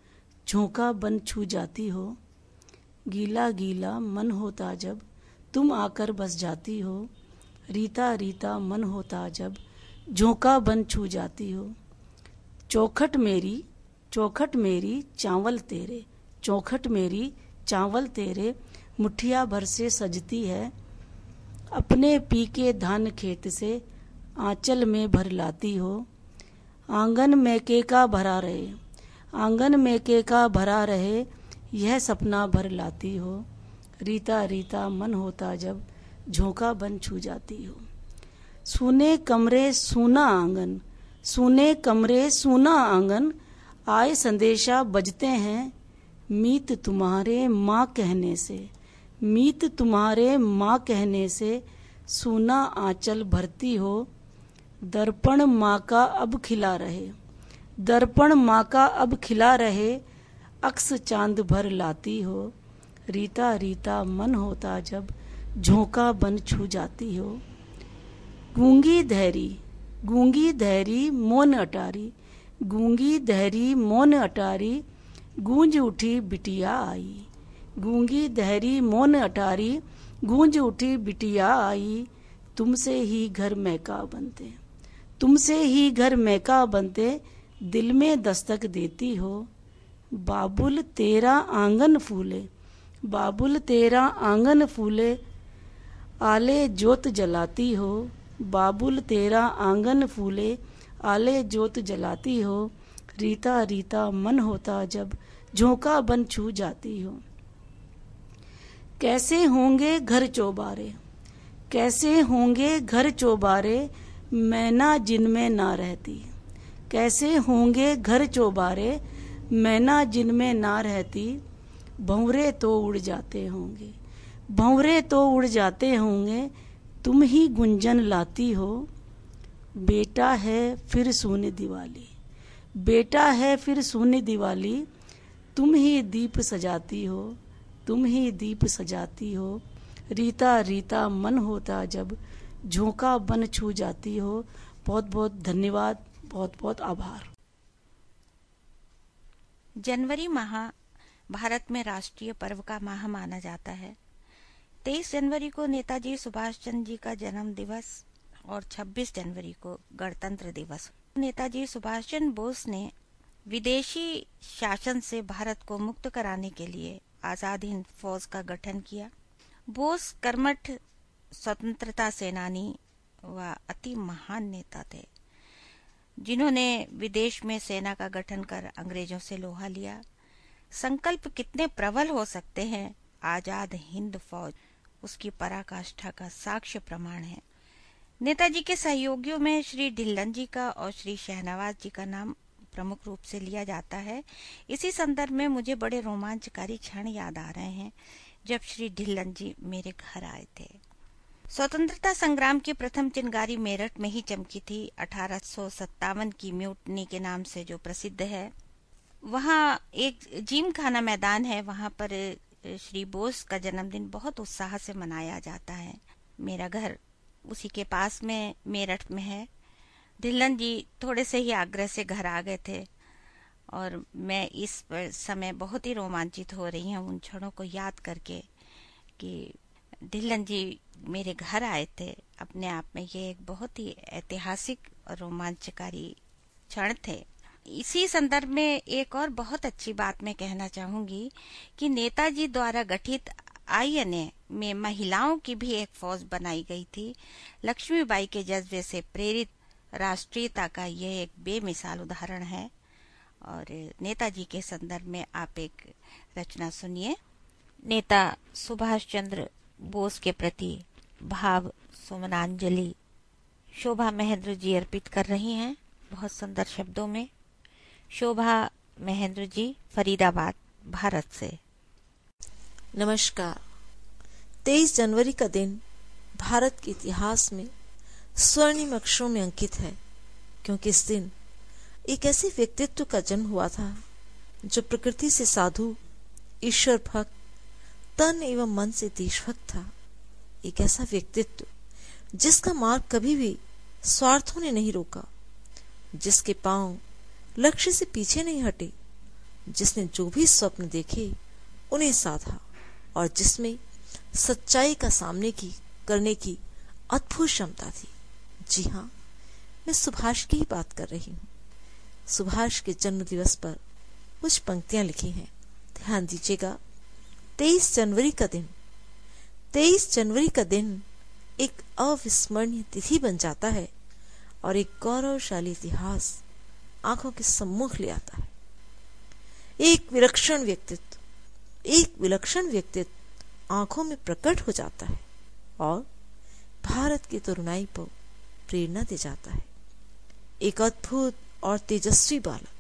झोंका बन छू जाती हो। गीला गीला मन होता जब तुम आकर बस जाती हो। रीता रीता मन होता जब झोंका बन छू जाती हो। चौखट मेरी चावल तेरे, चौखट मेरी चावल तेरे, मुठिया भर से सजती है। अपने पी के धान खेत से आंचल में भर लाती हो। आंगन में केका भरा रहे, आंगन में केका भरा रहे, यह सपना भर लाती हो। रीता रीता मन होता जब झोंका बन छू जाती हो। सूने कमरे सूना आंगन, सूने कमरे सूना आंगन, आए संदेशा बजते हैं। मीत तुम्हारे माँ कहने से, मीत तुम्हारे माँ कहने से, सूना आंचल भरती हो। दर्पण माँ का अब खिला रहे, दर्पण माँ का अब खिला रहे, अक्स चांद भर लाती हो। रीता रीता मन होता जब झोंका बन छू जाती हो। गूंगी धैरी मौन अटारी, गूंगी धैरी मौन अटारी, गूंज उठी बिटिया आई। गूंगी धैरी मौन अटारी, गूंज उठी बिटिया आई। तुमसे ही घर मैका बनते, तुमसे ही घर मैका बनते, दिल में दस्तक देती हो। बाबुल तेरा आंगन फूले, बाबुल तेरा आंगन फूले, आले जोत जलाती हो। बाबुल तेरा आंगन फूले, आले जोत जलाती हो। रीता रीता मन होता जब झोंका बन छू जाती हो। कैसे होंगे घर चौबारे, कैसे होंगे घर चौबारे, मैना जिनमें ना रहती। कैसे होंगे घर चौबारे, मैना जिनमें ना रहती। भंवरे तो उड़ जाते होंगे, भंवरे तो उड़ जाते होंगे, तुम ही गुंजन लाती हो। बेटा है फिर सूनी दिवाली, बेटा है फिर सूनी दिवाली, तुम ही दीप सजाती हो, तुम ही दीप सजाती हो। रीता रीता मन होता जब झोंका बन छू जाती हो। बहुत बहुत धन्यवाद, बहुत बहुत आभार। जनवरी माह भारत में राष्ट्रीय पर्व का माह माना जाता है। 23 जनवरी को नेताजी सुभाष चंद्र जी का जन्म दिवस और 26 जनवरी को गणतंत्र दिवस। नेताजी सुभाष चंद्र बोस ने विदेशी शासन से भारत को मुक्त कराने के लिए आजाद हिंद फौज का गठन किया। बोस कर्मठ स्वतंत्रता सेनानी व अति महान नेता थे, जिन्होंने विदेश में सेना का गठन कर अंग्रेजों से लोहा लिया। संकल्प कितने प्रबल हो सकते हैं, आजाद हिंद फौज उसकी पराकाष्ठा का साक्ष्य प्रमाण है। नेताजी के सहयोगियों में श्री ढिल्लन जी का और श्री शहनवाज जी का नाम प्रमुख रूप से लिया जाता है। इसी संदर्भ में मुझे बड़े रोमांचकारी क्षण याद आ रहे हैं जब श्री ढिल्लन जी मेरे घर आए थे। स्वतंत्रता संग्राम की प्रथम चिंगारी मेरठ में ही चमकी थी। 1857 की म्यूटनी के नाम से जो प्रसिद्ध है। वहाँ एक जिम खाना मैदान है, वहाँ पर श्री बोस का जन्मदिन बहुत उत्साह से मनाया जाता है। मेरा घर उसी के पास में मेरठ में है। ढिल्लन जी थोड़े से ही आग्रह से घर आ गए थे और मैं इस समय बहुत ही रोमांचित हो रही हूँ उन क्षणों को याद करके कि ढिल्लन जी मेरे घर आए थे। अपने आप में ये एक बहुत ही ऐतिहासिक और रोमांचकारी क्षण थे। इसी संदर्भ में एक और बहुत अच्छी बात मैं कहना चाहूंगी कि नेताजी द्वारा गठित INA में महिलाओं की भी एक फौज बनाई गई थी। लक्ष्मीबाई के जज्बे से प्रेरित राष्ट्रीयता का यह एक बेमिसाल उदाहरण है। और नेताजी के संदर्भ में आप एक रचना सुनिए। नेता सुभाष चंद्र बोस के प्रति भाव सुमनांजलि शोभा महेंद्र जी अर्पित कर रही हैं बहुत सुंदर शब्दों में। शोभा महेंद्र जी, फरीदाबाद, भारत से। नमस्कार। 23 जनवरी का दिन भारत के इतिहास में स्वर्णिम अक्षरों में अंकित है, क्योंकि इस दिन एक ऐसे व्यक्तित्व का जन्म हुआ था जो प्रकृति से साधु, ईश्वर भक्त, तन एवं मन से देशभक्त था। एक ऐसा व्यक्तित्व जिसका मार्ग कभी भी स्वार्थों ने नहीं रोका, जिसके पांव लक्ष्य से पीछे नहीं हटे जिसने जो भी स्वप्न देखे उन्हें साधा और जिसमें सच्चाई का सामने करने की अद्भुत क्षमता थी। जी हाँ, मैं सुभाष की ही बात कर रही हूँ। सुभाष के जन्म दिवस पर कुछ पंक्तियां लिखी हैं, ध्यान दीजिएगा। 23 जनवरी का दिन 23 जनवरी का दिन एक अविस्मरणीय तिथि बन जाता है और एक गौरवशाली इतिहास आंखों के सम्मुख ले आता है। एक विलक्षण व्यक्तित्व आंखों में प्रकट हो जाता है और भारत की तरुणाई पर प्रेरणा दे जाता है। एक अद्भुत और तेजस्वी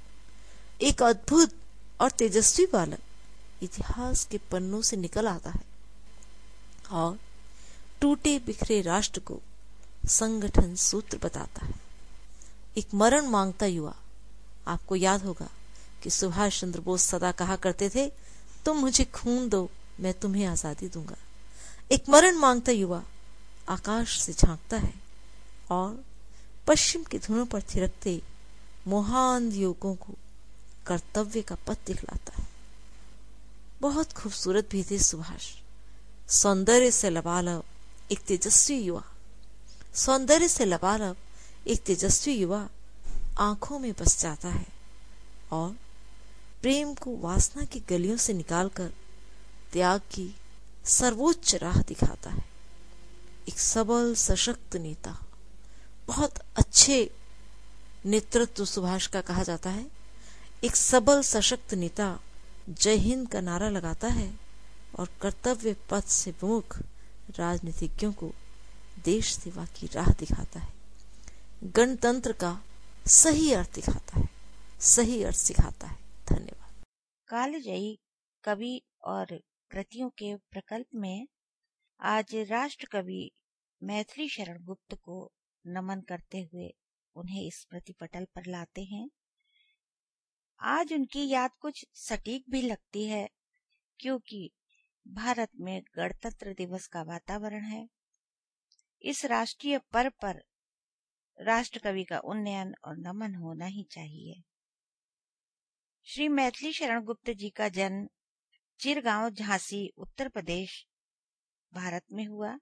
बालक इतिहास के पन्नों से निकल आता है और टूटे बिखरे राष्ट्र को संगठन सूत्र बताता है। एक मरण मांगता युवा, आपको याद होगा कि सुभाष चंद्र बोस सदा कहा करते थे, तुम मुझे खून दो, मैं तुम्हें आजादी दूंगा। एक मरण मांगता युवा आकाश से झांकता है और पश्चिम की धुनों पर थिरकते महान युवकों को कर्तव्य का पथ दिखलाता है। बहुत खूबसूरत भी थे सुभाष। सौंदर्य से लबालब एक तेजस्वी युवा आंखों में बस जाता है और प्रेम को वासना की गलियों से निकालकर त्याग की सर्वोच्च राह दिखाता है। एक सबल सशक्त नेता, बहुत अच्छे नेतृत्व सुभाष का कहा जाता है। एक सबल सशक्त नेता जय हिंद का नारा लगाता है और कर्तव्य पथ से विमुख राजनीतिज्ञों को देश सेवा की राह दिखाता है। गणतंत्र का सही अर्थ सिखाता है। धन्यवाद। कालजयी कवि और कृतियों के प्रकल्प में आज राष्ट्र कवि मैथिली शरण गुप्त को नमन करते हुए उन्हें इस प्रतिपटल पर लाते हैं। आज उनकी याद कुछ सटीक भी लगती है क्योंकि भारत में गणतंत्र दिवस का वातावरण है। इस राष्ट्रीय पर्व पर राष्ट्र कवि का उन्नयन और नमन होना ही चाहिए। श्री मैथिली शरण गुप्त जी का जन्म चिरगांव, झांसी, उत्तर प्रदेश, भारत में हुआ।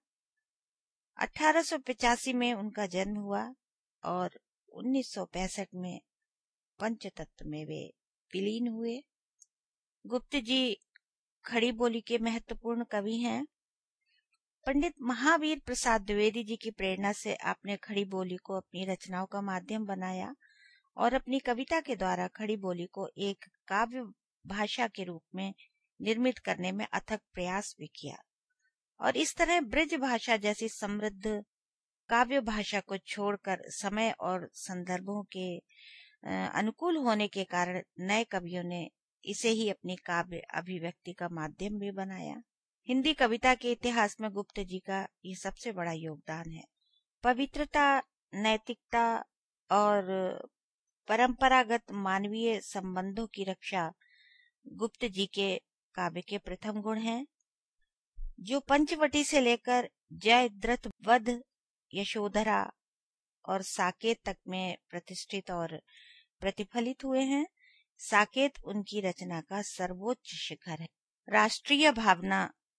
1885 में उनका जन्म हुआ और 1965 में पंचतत्व में वे विलीन हुए। गुप्त जी खड़ी बोली के महत्वपूर्ण कवि हैं। पंडित महावीर प्रसाद द्विवेदी जी की प्रेरणा से आपने खड़ी बोली को अपनी रचनाओं का माध्यम बनाया और अपनी कविता के द्वारा खड़ी बोली को एक काव्य भाषा के रूप में निर्मित करने में अथक प्रयास भी किया और इस तरह ब्रज भाषा जैसी समृद्ध काव्य भाषा को छोड़कर समय और संदर्भों के अनुकूल होने के कारण नए कवियों ने इसे ही अपनी काव्य अभिव्यक्ति का माध्यम भी बनाया। हिंदी कविता के इतिहास में गुप्त जी का ये सबसे बड़ा योगदान है। पवित्रता, नैतिकता और परंपरागत मानवीय संबंधों की रक्षा गुप्त जी के काव्य के प्रथम गुण हैं, जो पंचवटी से लेकर जयद्रथ वध, यशोधरा और साकेत तक में प्रतिष्ठित और प्रतिफलित हुए हैं। साकेत उनकी रचना का सर्वोच्च शिखर है। राष्ट्रीय भावना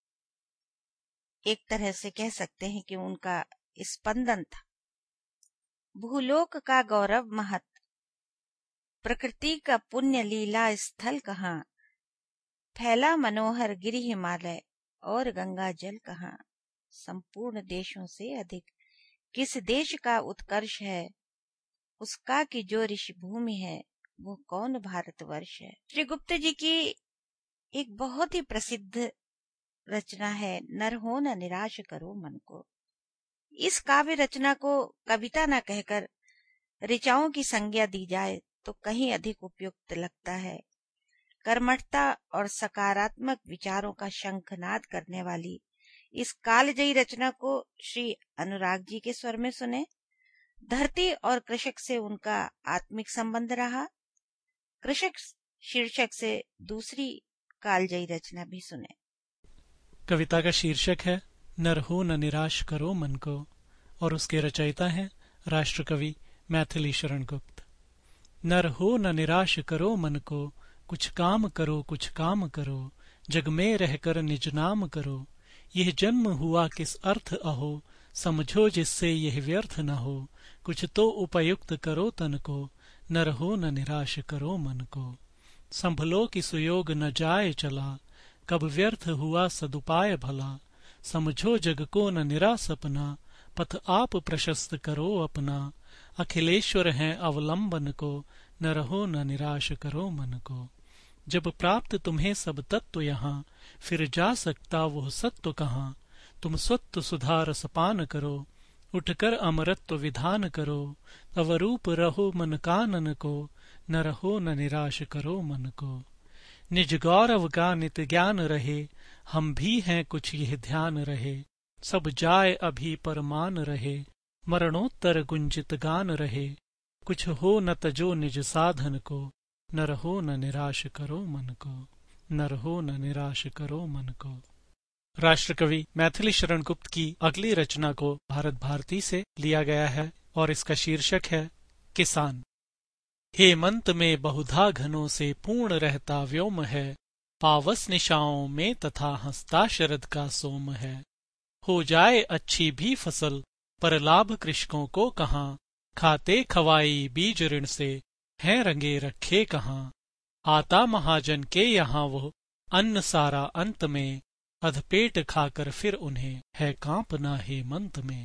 एक तरह से कह सकते हैं कि उनका स्पंदन था। भूलोक का गौरव महत, प्रकृति का पुण्य लीला स्थल कहाँ, फैला मनोहर गिरि हिमालय और गंगा जल कहाँ, संपूर्ण देशों से अधिक किस देश का उत्कर्ष है, उसका की जो ऋषि भूमि है वो कौन भारतवर्ष है। श्री गुप्त जी की एक बहुत ही प्रसिद्ध रचना है नर हो न निराश करो मन को। इस काव्य रचना को कविता न कहकर ऋचाओं की संज्ञा दी जाए तो कहीं अधिक उपयुक्त लगता है। कर्मठता और सकारात्मक विचारों का शंखनाद करने वाली इस कालजयी रचना को श्री अनुराग जी के स्वर में सुने। धरती और कृषक से उनका आत्मिक संबंध रहा। कृषक शीर्षक से दूसरी कालजयी रचना भी सुने। कविता का शीर्षक है नर हो न निराश करो मन को और उसके रचयिता हैं राष्ट्र कवि मैथिली शरण गुप्त। नर हो न निराश करो मन को, कुछ काम करो, कुछ काम करो, जग में रहकर निज नाम करो। यह जन्म हुआ किस अर्थ अहो, समझो जिससे यह व्यर्थ न हो। कुछ तो उपयुक्त करो तन को, न रहो न निराश करो मन को। संभलो कि सुयोग न जाए चला, कब व्यर्थ हुआ सदुपाय भला। समझो जग को न निराश अपना, पथ आप प्रशस्त करो अपना। अखिलेश्वर हैं अवलंबन को, न रहो न निराश करो मन को। जब प्राप्त तुम्हें सब तत्व यहाँ, फिर जा सकता वह सत्व कहाँ। तुम स्वत्व सुधार सपान करो, उठकर अमरत्व विधान करो। तव रूप रहो मन कानन को, न रहो न निराश करो मन को। निज गौरव का नित ज्ञान रहे, हम भी हैं कुछ यह ध्यान रहे। सब जाए अभी परमान रहे, मरणोत्तर गुंजित गान रहे। कुछ हो न तजो निज साधन को, न रहो न निराश करो मन को, न रहो न निराश करो मन को। राष्ट्रकवि मैथिली शरण गुप्त की अगली रचना को भारत भारती से लिया गया है और इसका शीर्षक है किसान। हेमंत में बहुधा घनों से पूर्ण रहता व्योम है, पावस निशाओं में तथा हंसता शरद का सोम है। हो जाए अच्छी भी फसल, पर लाभ कृषकों को कहाँ। खाते खवाई बीज ऋण से, हैं रंगे रखे कहाँ। आता महाजन के यहाँ वो अन्न सारा अंत में, अधपेट खाकर फिर उन्हें है कांपना हेमंत में।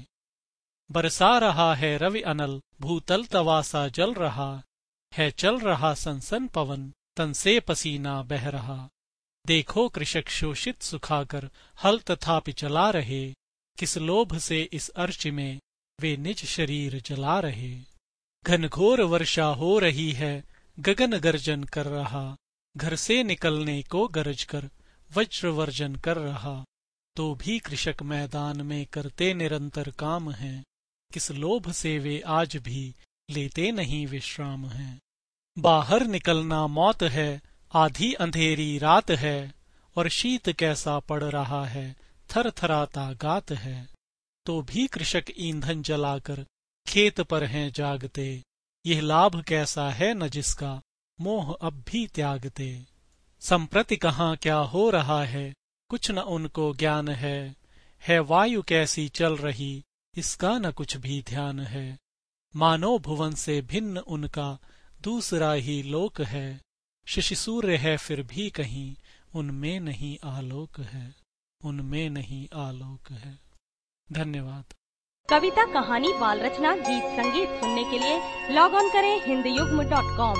बरसा रहा है रवि अनल, भूतल तवासा जल रहा है। चल रहा सनसन पवन, तन से पसीना बह रहा। देखो कृषक शोषित सुखाकर हल तथापि चला रहे। किस लोभ से इस अर्च में वे निज शरीर जला रहे। घनघोर वर्षा हो रही है, गगन गर्जन कर रहा। घर से निकलने को गरज कर वज्र वर्जन कर रहा। तो भी कृषक मैदान में करते निरंतर काम हैं। किस लोभ से वे आज भी लेते नहीं विश्राम हैं। बाहर निकलना मौत है, आधी अंधेरी रात है। और शीत कैसा पड़ रहा है, थर थराता गात है। तो भी कृषक ईंधन जलाकर खेत पर हैं जागते। यह लाभ कैसा है न जिसका मोह अब भी त्यागते। संप्रति कहाँ क्या हो रहा है, कुछ न उनको ज्ञान है वायु कैसी चल रही, इसका न कुछ भी ध्यान है। मानो भुवन से भिन्न उनका दूसरा ही लोक है। शशि सूर्य है फिर भी कहीं, उनमें नहीं आलोक है, उनमें नहीं आलोक है। धन्यवाद। कविता, कहानी, बाल रचना, गीत संगीत सुनने के लिए लॉग ऑन करें हिंदयुग्म.com।